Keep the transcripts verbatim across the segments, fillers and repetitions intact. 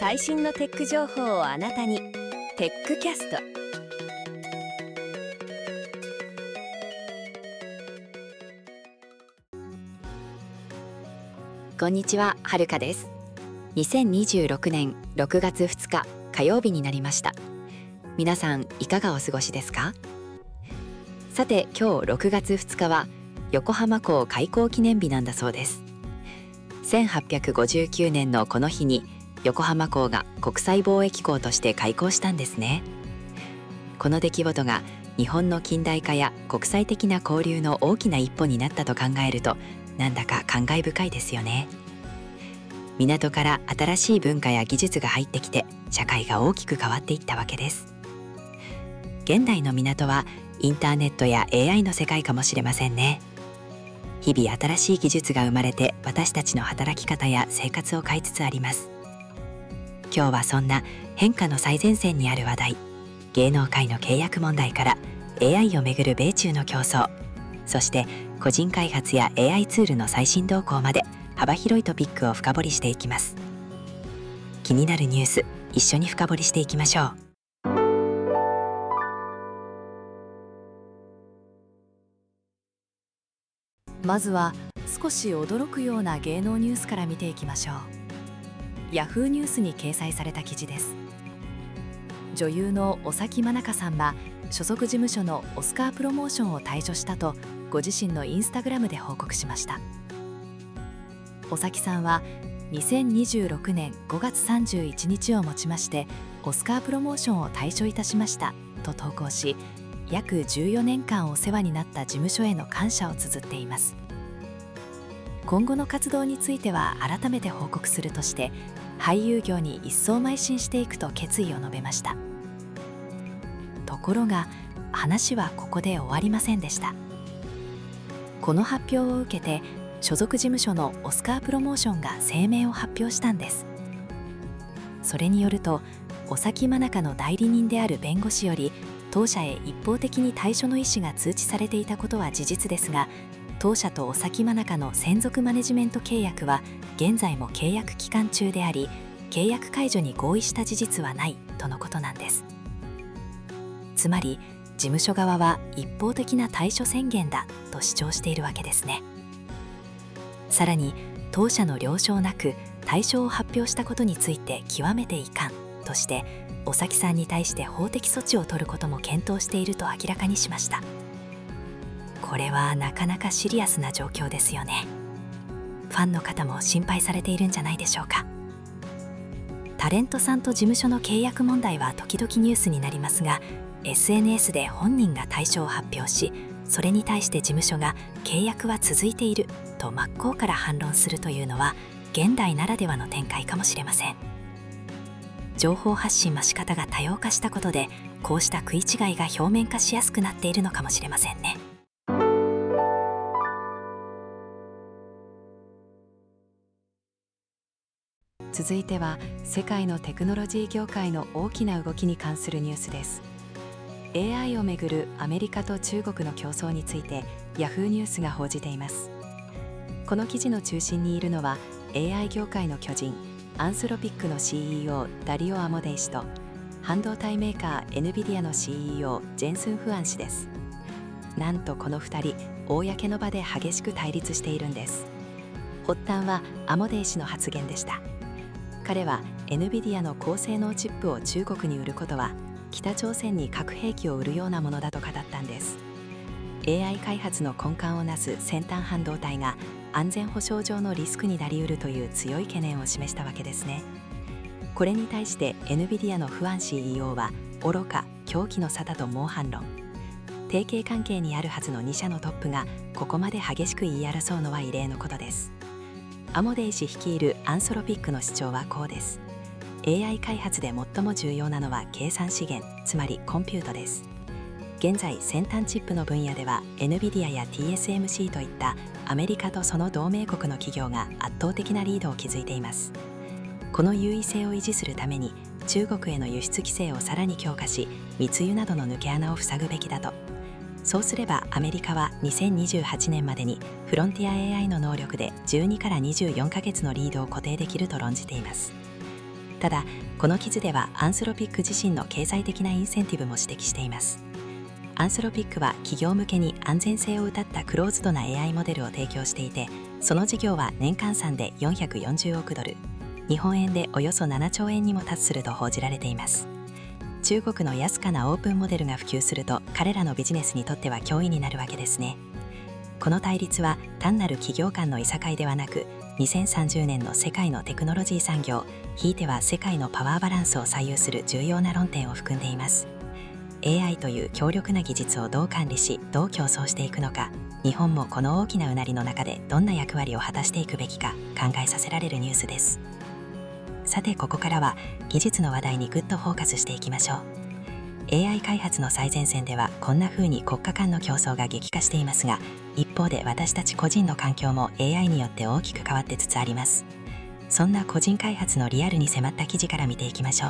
最新のテック情報をあなたに。テックキャスト。 こんにちは、はるかです。にせんにじゅうろくねんろくがつふつか火曜日になりました。皆さんいかがお過ごしですか？さて、今日ろくがつふつかは横浜港開港記念日なんだそうです。せんはっぴゃくごじゅうきゅうねんのこの日に横浜港が国際貿易港として開港したんですね。この出来事が日本の近代化や国際的な交流の大きな一歩になったと考えると、なんだか感慨深いですよね。港から新しい文化や技術が入ってきて、社会が大きく変わっていったわけです。現代の港はインターネットや エーアイ の世界かもしれませんね。日々新しい技術が生まれて、私たちの働き方や生活を変えつつあります。今日はそんな変化の最前線にある話題、芸能界の契約問題から エーアイ をめぐる米中の競争、そして個人開発や エーアイ ツールの最新動向まで、幅広いトピックを深掘りしていきます。気になるニュース、一緒に深掘りしていきましょう。まずは少し驚くような芸能ニュースから見ていきましょう。ヤフーニュースに掲載された記事です。女優の尾崎真中さんは所属事務所のオスカープロモーションを退所したと、ご自身のインスタグラムで報告しました。尾崎さんはにせんにじゅうろくねんごがつさんじゅういちにちをもちましてオスカープロモーションを退所いたしましたと投稿し、約じゅうよねんかんお世話になった事務所への感謝を綴っています。今後の活動については改めて報告するとして、俳優業に一層邁進していくと決意を述べました。ところが話はここで終わりませんでした。この発表を受けて所属事務所のオスカープロモーションが声明を発表したんです。それによると、尾崎真中の代理人である弁護士より当社へ一方的に退所の意思が通知されていたことは事実ですが、当社と尾崎真中の専属マネジメント契約は現在も契約期間中であり、契約解除に合意した事実はないとのことなんです。つまり事務所側は一方的な退所宣言だと主張しているわけですね。さらに当社の了承なく退所を発表したことについて極めて遺憾として、尾崎さんに対して法的措置を取ることも検討していると明らかにしました。これはなかなかシリアスな状況ですよね。ファンの方も心配されているんじゃないでしょうか。タレントさんと事務所の契約問題は時々ニュースになりますが、 エスエヌエス で本人が退所を発表し、それに対して事務所が契約は続いていると真っ向から反論するというのは現代ならではの展開かもしれません。情報発信の仕方が多様化したことで、こうした食い違いが表面化しやすくなっているのかもしれませんね。続いては世界のテクノロジー業界の大きな動きに関するニュースです。エーアイ をめぐるアメリカと中国の競争についてヤフーニュースが報じています。この記事の中心にいるのは エーアイ 業界の巨人アンスロピックの シーイーオー ダリオ・アモデイ氏と半導体メーカー エヌビディア の シーイーオー ジェンスン・フアン氏です。なんとこのふたり、公の場で激しく対立しているんです。発端はアモデイ氏の発言でした。彼は エヌビディア の高性能チップを中国に売ることは北朝鮮に核兵器を売るようなものだと語ったんです。 エーアイ 開発の根幹をなす先端半導体が安全保障上のリスクになりうるという強い懸念を示したわけですね。これに対して エヌビディア のフアン シーイーオー は愚か、狂気の沙汰と猛反論。提携関係にあるはずのに社のトップがここまで激しく言い争うのは異例のことです。アモデイ氏率いるアンソロピックの主張はこうです。 エーアイ 開発で最も重要なのは計算資源、つまりコンピュートです。現在先端チップの分野では エヌビディア や ティーエスエムシー といったアメリカとその同盟国の企業が圧倒的なリードを築いています。この優位性を維持するために中国への輸出規制をさらに強化し、密輸などの抜け穴を塞ぐべきだと。そうすればアメリカはにせんにじゅうはちねんまでにフロンティア エーアイ の能力でじゅうにからにじゅうよんかげつのリードを固定できると論じています。 ただ、この記事ではアンスロピック自身の経済的なインセンティブも指摘しています。アンスロピックは企業向けに安全性を謳ったクローズドな エーアイ モデルを提供していて、その事業は年換算でよんひゃくよんじゅうおくドル、日本円でおよそななちょうえんにも達すると報じられています。中国の安価なオープンモデルが普及すると、彼らのビジネスにとっては脅威になるわけですね。この対立は単なる企業間のいさかいではなく、にせんさんじゅうねんの世界のテクノロジー産業、ひいては世界のパワーバランスを左右する重要な論点を含んでいます。エーアイ という強力な技術をどう管理し、どう競争していくのか、日本もこの大きなうなりの中でどんな役割を果たしていくべきか考えさせられるニュースです。さて、ここからは技術の話題にグッとフォーカスしていきましょう。エーアイ 開発の最前線ではこんな風に国家間の競争が激化していますが、一方で私たち個人の環境も エーアイ によって大きく変わってつつあります。そんな個人開発のリアルに迫った記事から見ていきましょう。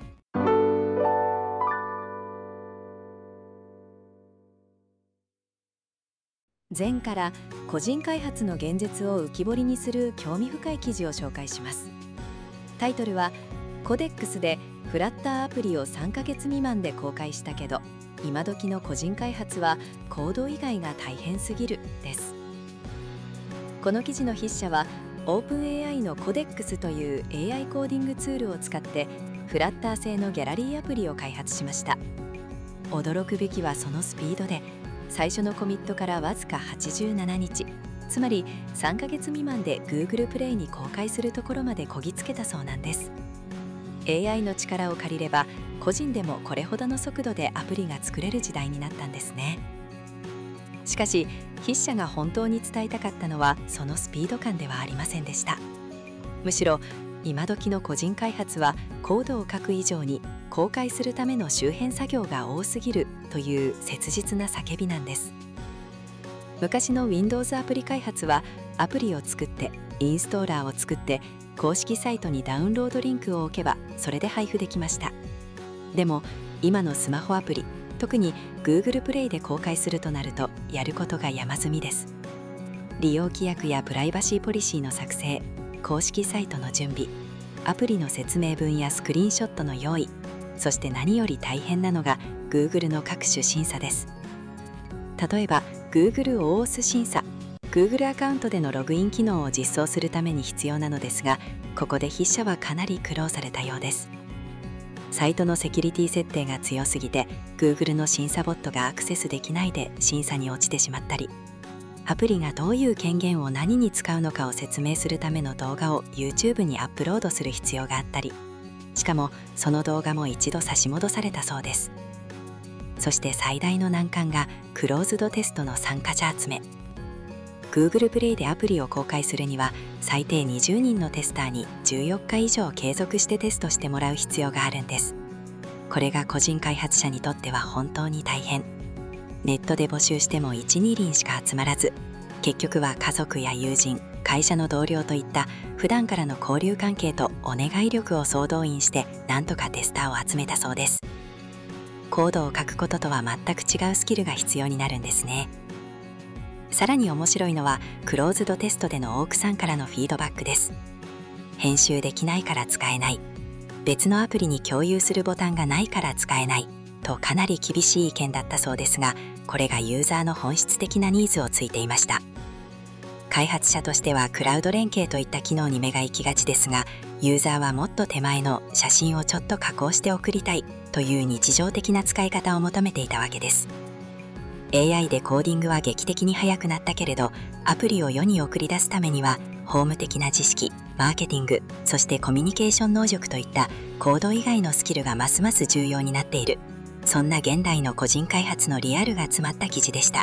前から個人開発の現実を浮き彫りにする興味深い記事を紹介します。タイトルはコデックスでフラッターアプリをさんかげつ未満で公開したけど、今時の個人開発はコード以外が大変すぎるです。この記事の筆者は オープンエーアイ のコデックスという エーアイ コーディングツールを使ってフラッター製のギャラリーアプリを開発しました。驚くべきはそのスピードで、最初のコミットからわずかはちじゅうななにち、つまりさんかげつ未満で Google プレイに公開するところまでこぎつけたそうなんです。エーアイ の力を借りれば個人でもこれほどの速度でアプリが作れる時代になったんですね。しかし筆者が本当に伝えたかったのはそのスピード感ではありませんでした。むしろ今時の個人開発はコードを書く以上に公開するための周辺作業が多すぎるという切実な叫びなんです。昔の Windows アプリ開発はアプリを作ってインストーラーを作って公式サイトにダウンロードリンクを置けばそれで配布できました。でも今のスマホアプリ、特に Google プレイで公開するとなるとやることが山積みです。利用規約やプライバシーポリシーの作成、公式サイトの準備、アプリの説明文やスクリーンショットの用意、そして何より大変なのが Google の各種審査です。例えば Google オーオーエス 審査、Google アカウントでのログイン機能を実装するために必要なのですが、ここで筆者はかなり苦労されたようです。サイトのセキュリティ設定が強すぎて Google の審査ボットがアクセスできないで審査に落ちてしまったり、アプリがどういう権限を何に使うのかを説明するための動画を YouTube にアップロードする必要があったり、しかもその動画も一度差し戻されたそうです。そして最大の難関がクローズドテストの参加者集め。Google プレイでアプリを公開するには最低にじゅうにんのテスターにじゅうよっか以上継続してテストしてもらう必要があるんです。これが個人開発者にとっては本当に大変。ネットで募集してもいち、に輪しか集まらず、結局は家族や友人、会社の同僚といった普段からの交流関係とお願い力を総動員してなんとかテスターを集めたそうです。コードを書くこととは全く違うスキルが必要になるんですね。さらに面白いのはクローズドテストでのオークさんからのフィードバックです。編集できないから使えない、別のアプリに共有するボタンがないから使えないとかなり厳しい意見だったそうですが、これがユーザーの本質的なニーズをついていました。開発者としてはクラウド連携といった機能に目が行きがちですが、ユーザーはもっと手前の写真をちょっと加工して送りたいという日常的な使い方を求めていたわけです。エーアイ でコーディングは劇的に速くなったけれど、アプリを世に送り出すためには法務的な知識、マーケティング、そしてコミュニケーション能力といったコード以外のスキルがますます重要になっている。そんな現代の個人開発のリアルが詰まった記事でした。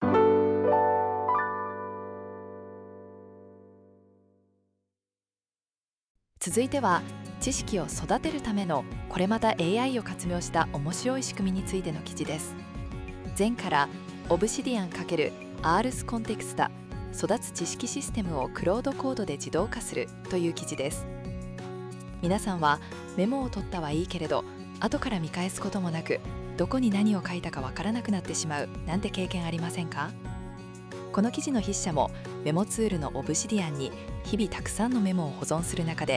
続いては知識を育てるためのこれまた エーアイ を活用した面白い仕組みについての記事です。前からオブシディアン×アールス コンテクスタ育つ知識システムをクロードコードで自動化するという記事です。皆さんはメモを取ったはいいけれど後から見返すこともなく、どこに何を書いたかわからなくなってしまうなんて経験ありませんか？この記事の筆者もメモツールのオブシディアンに日々たくさんのメモを保存する中で、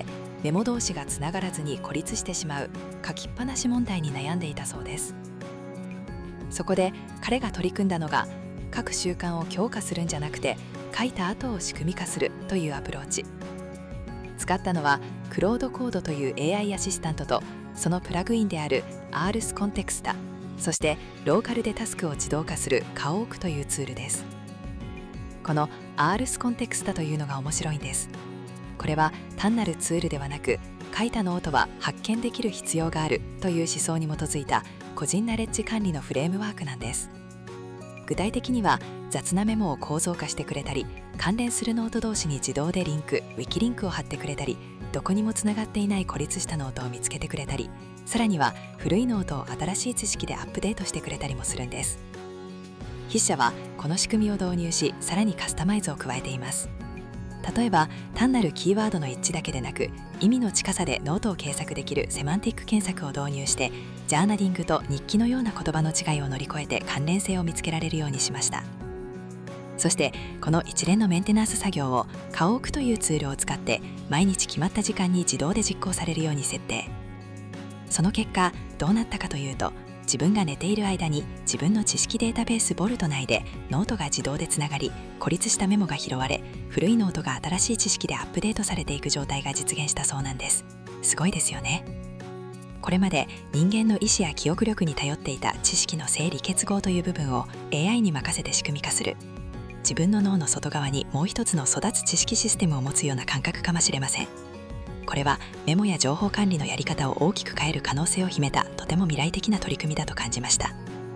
メモ同士がつながらずに孤立してしまう書きっぱなし問題に悩んでいたそうです。そこで彼が取り組んだのが、書く習慣を強化するんじゃなくて書いた後を仕組み化するというアプローチ。使ったのはクロードコードという エーアイ アシスタントとそのプラグインである アールス コンテクスタ、そしてローカルでタスクを自動化するカオークというツールです。この アールス コンテクスタというのが面白いんです。これは単なるツールではなく、書いたノートは発見できる必要があるという思想に基づいた個人ナレッジ管理のフレームワークなんです。具体的には雑なメモを構造化してくれたり、関連するノート同士に自動でリンク、ウィキリンクを貼ってくれたり、どこにもつながっていない孤立したノートを見つけてくれたり、さらには古いノートを新しい知識でアップデートしてくれたりもするんです。筆者はこの仕組みを導入し、さらにカスタマイズを加えています。例えば単なるキーワードの一致だけでなく、意味の近さでノートを検索できるセマンティック検索を導入して、ジャーナリングと日記のような言葉の違いを乗り越えて関連性を見つけられるようにしました。そしてこの一連のメンテナンス作業をカオークというツールを使って毎日決まった時間に自動で実行されるように設定。その結果どうなったかというと、自分が寝ている間に自分の知識データベースボルト内でノートが自動でつながり、孤立したメモが拾われ、古いノートが新しい知識でアップデートされていく状態が実現したそうなんです。すごいですよね。これまで人間の意思や記憶力に頼っていた知識の整理結合という部分を エーアイ に任せて仕組み化する。自分の脳の外側にもう一つの育つ知識システムを持つような感覚かもしれません。これはメモや情報管理のやり方を大きく変える可能性を秘めた、とても未来的な取り組みだと感じました。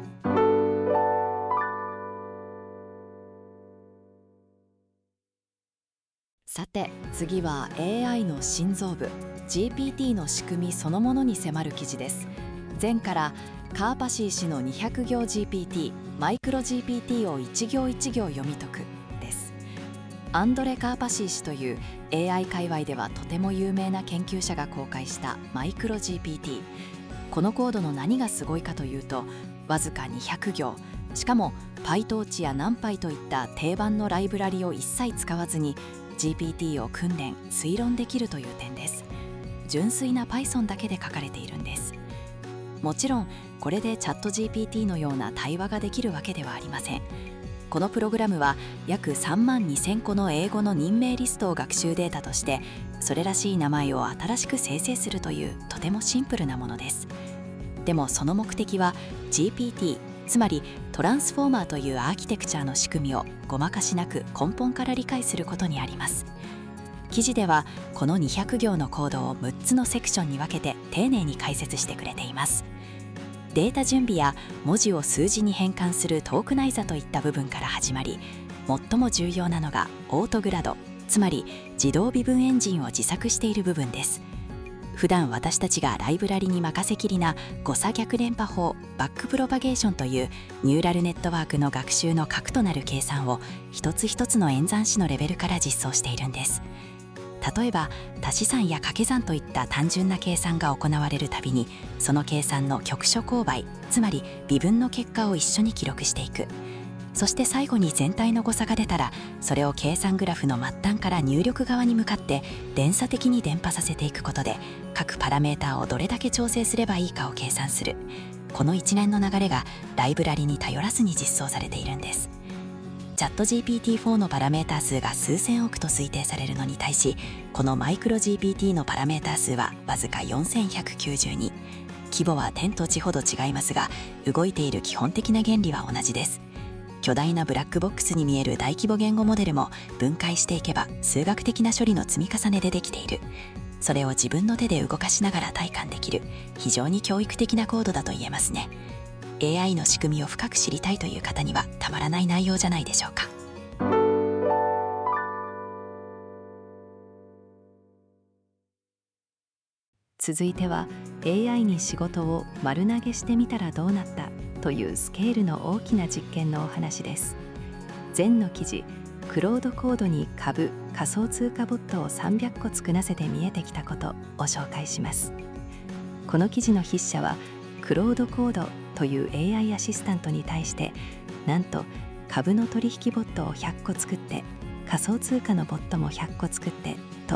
さて次は エーアイ の心臓部 ジーピーティー の仕組みそのものに迫る記事です。前からカーパシー氏のにひゃく行 ジーピーティー、マイクロ ジーピーティー を一行一行読み解くです。アンドレ・カーパシー氏という エーアイ 界隈ではとても有名な研究者が公開したマイクロ ジーピーティー。このコードの何がすごいかというと、わずかにひゃく行、しかも PyTorch や NumPy といった定番のライブラリを一切使わずに ジーピーティー を訓練・推論できるという点です。純粋な Python だけで書かれているんです。もちろんこれでチャット ジーピーティー のような対話ができるわけではありません。このプログラムは約さんまんにせんこの英語の任命リストを学習データとして、それらしい名前を新しく生成するというとてもシンプルなものです。でもその目的は ジーピーティー、つまりトランスフォーマーというアーキテクチャの仕組みをごまかしなく根本から理解することにあります。記事ではこのにひゃく行のコードをむっつのセクションに分けて丁寧に解説してくれています。データ準備や文字を数字に変換するトークナイザといった部分から始まり、最も重要なのがオートグラド、つまり自動微分エンジンを自作している部分です。普段私たちがライブラリに任せきりな誤差逆連覇法、バックプロパゲーションというニューラルネットワークの学習の核となる計算を一つ一つの演算子のレベルから実装しているんです。例えば足し算や掛け算といった単純な計算が行われるたびに、その計算の局所勾配、つまり微分の結果を一緒に記録していく。そして最後に全体の誤差が出たら、それを計算グラフの末端から入力側に向かって連鎖的に伝播させていくことで、各パラメータをどれだけ調整すればいいかを計算する。この一連の流れがライブラリに頼らずに実装されているんです。チャット ジーピーティーフォー のパラメータ数が数千億と推定されるのに対し、このマイクロ ジーピーティー のパラメータ数はわずかよんせんひゃくきゅうじゅうに。規模は天と地ほど違いますが、動いている基本的な原理は同じです。巨大なブラックボックスに見える大規模言語モデルも分解していけば数学的な処理の積み重ねでできている。それを自分の手で動かしながら体感できる、非常に教育的なコードだと言えますね。エーアイ の仕組みを深く知りたいという方にはたまらない内容じゃないでしょうか。続いては エーアイ に仕事を丸投げしてみたらどうなったというスケールの大きな実験のお話です。前の記事、クロードコードに株、仮想通貨ボットをさんびゃっこ作らせて見えてきたことを紹介します。この記事の筆者はクロードコードという エーアイ アシスタントに対して、なんと株の取引ボットをひゃっこ作って、仮想通貨のボットもひゃっこ作ってと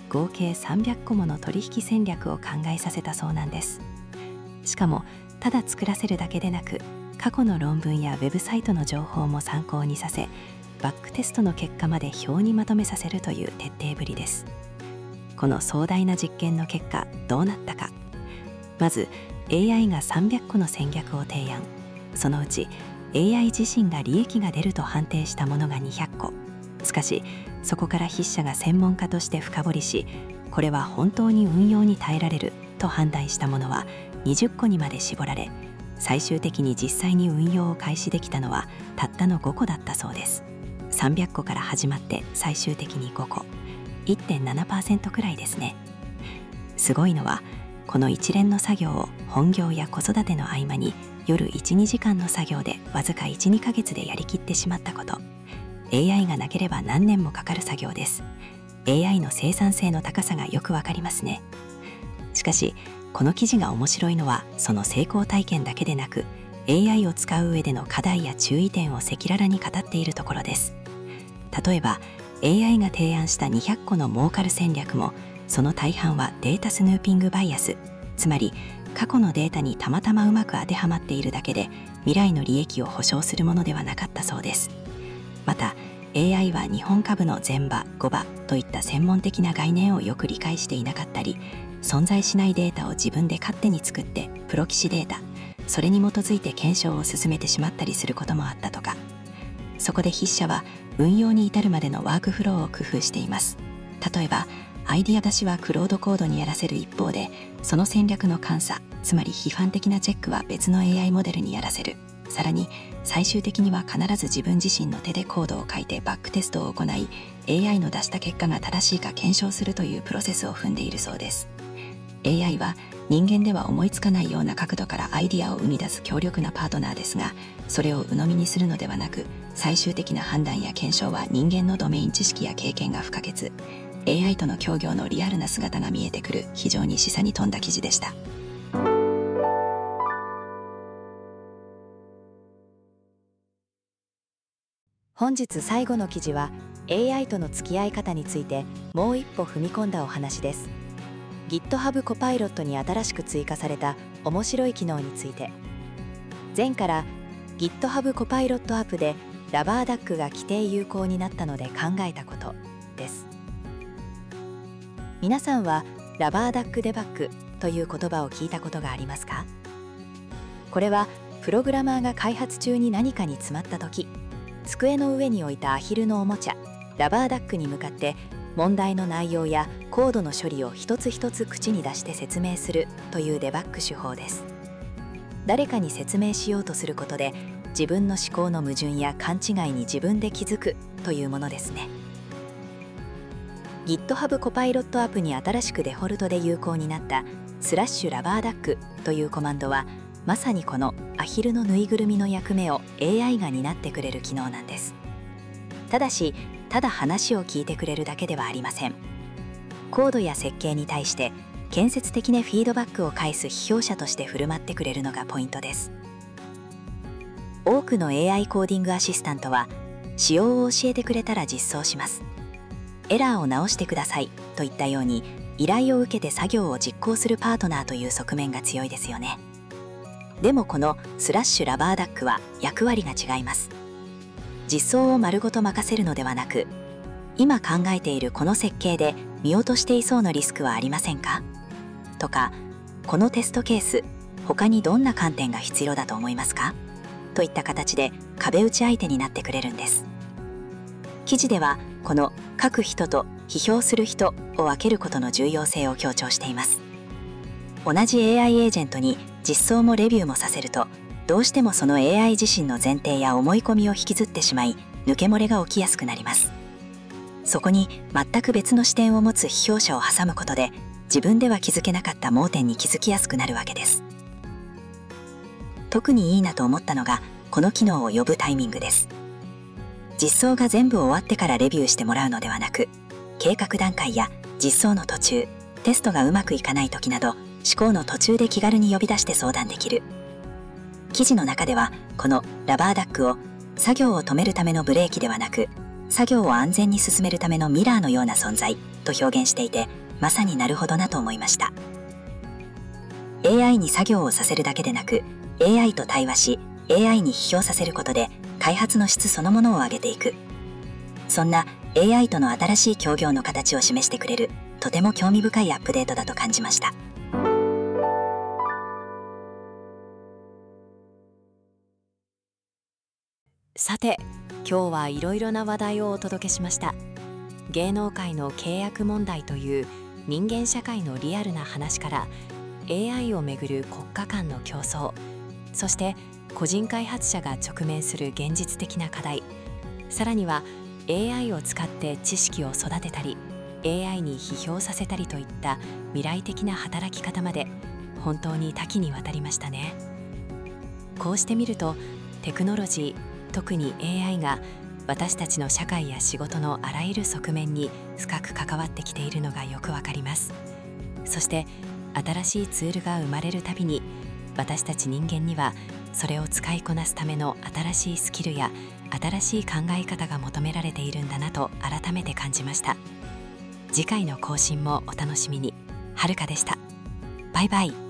合計さんびゃっこもの取引戦略を考えさせたそうなんです。しかもただ作らせるだけでなく、過去の論文やウェブサイトの情報も参考にさせ、バックテストの結果まで表にまとめさせるという徹底ぶりです。この壮大な実験の結果、どうなったか。まず エーアイ がさんびゃっこの戦略を提案。そのうち エーアイ 自身が利益が出ると判定したものがにひゃっこ。しかしそこから筆者が専門家として深掘りし、これは本当に運用に耐えられると判断したものはにじゅっこにまで絞られ、最終的に実際に運用を開始できたのはたったのごこだったそうです。さんびゃっこから始まって最終的にごこ、いってんななパーセント くらいですね。すごいのはこの一連の作業を本業や子育ての合間に夜いち、にじかんの作業でわずかいち、にかげつでやりきってしまったこと。 エーアイ がなければ何年もかかる作業です。 エーアイ の生産性の高さがよくわかりますね。しかしこの記事が面白いのはその成功体験だけでなく、 エーアイ を使う上での課題や注意点を赤裸々に語っているところです。例えば エーアイ が提案したにひゃっこの儲かる戦略も、その大半はデータスヌーピングバイアス、つまり過去のデータにたまたまうまく当てはまっているだけで未来の利益を保証するものではなかったそうです。また エーアイ は日本株の前場、後場といった専門的な概念をよく理解していなかったり、存在しないデータを自分で勝手に作ってプロ棋士データ、それに基づいて検証を進めてしまったりすることもあったとか。そこで筆者は運用に至るまでのワークフローを工夫しています。例えばアイディア出しはクロードコードにやらせる一方で、その戦略の監査、つまり批判的なチェックは別の エーアイ モデルにやらせる。さらに最終的には必ず自分自身の手でコードを書いてバックテストを行い、 エーアイ の出した結果が正しいか検証するというプロセスを踏んでいるそうです。 エーアイ は人間では思いつかないような角度からアイディアを生み出す強力なパートナーですが、それを鵜呑みにするのではなく、最終的な判断や検証は人間のドメイン知識や経験が不可欠。 エーアイ との協業のリアルな姿が見えてくる非常に示唆に富んだ記事でした。 本日最後の記事は エーアイ との付き合い方についてもう一歩踏み込んだお話です。 GitHub コパイロットに新しく追加された面白い機能について。前から GitHub コパイロットアップでラバーダックが規定有効になったので考えたことです。皆さんはラバーダックデバッグという言葉を聞いたことがありますか？これはプログラマーが開発中に何かに詰まった時、机の上に置いたアヒルのおもちゃラバーダックに向かって問題の内容やコードの処理を一つ一つ口に出して説明するというデバッグ手法です。誰かに説明しようとすることで自分の思考の矛盾や勘違いに自分で気づくというものですね。 GitHub コパイロットアップに新しくデフォルトで有効になったスラッシュラバーダックというコマンドは、まさにこのアヒルのぬいぐるみの役目を エーアイ が担ってくれる機能なんです。ただし、ただ話を聞いてくれるだけではありません。コードや設計に対して建設的なフィードバックを返す批評者として振る舞ってくれるのがポイントです。多くの エーアイ コーディングアシスタントは、仕様を教えてくれたら実装します、エラーを直してくださいといったように依頼を受けて作業を実行するパートナーという側面が強いですよね。でもこのスラッシュラバーダックは役割が違います。実装を丸ごと任せるのではなく、今考えているこの設計で見落としていそうなリスクはありませんかとか、このテストケース他にどんな観点が必要だと思いますかといった形で壁打ち相手になってくれるんです。記事ではこの書く人と批評する人を分けることの重要性を強調しています。同じ エーアイ エージェントに実装もレビューもさせると、どうしてもその エーアイ 自身の前提や思い込みを引きずってしまい、抜け漏れが起きやすくなります。そこに全く別の視点を持つ批評者を挟むことで、自分では気づけなかった盲点に気づきやすくなるわけです。特にいいなと思ったのが、この機能を呼ぶタイミングです。実装が全部終わってからレビューしてもらうのではなく、計画段階や実装の途中、テストがうまくいかない時など、思考の途中で気軽に呼び出して相談できる。記事の中では、このラバーダックを作業を止めるためのブレーキではなく、 作業を安全に進めるためのミラーのような存在と表現していて、まさになるほどなと思いました。 エーアイ に作業をさせるだけでなく、 エーアイ と対話し エーアイ に批評させることで開発の質そのものを上げていく、そんな エーアイ との新しい協業の形を示してくれる、とても興味深いアップデートだと感じました。 さて、今日はいろいろな話題をお届けしました。芸能界の契約問題という人間社会のリアルな話から、 エーアイ をめぐる国家間の競争、そして個人開発者が直面する現実的な課題、さらには エーアイ を使って知識を育てたり エーアイ に批評させたりといった未来的な働き方まで、本当に多岐にわたりましたね。こうして見ると、テクノロジー、特に エーアイ が私たちの社会や仕事のあらゆる側面に深く関わってきているのがよくわかります。そして新しいツールが生まれるたびに、私たち人間にはそれを使いこなすための新しいスキルや新しい考え方が求められているんだなと改めて感じました。次回の更新もお楽しみに。はるかでした。バイバイ。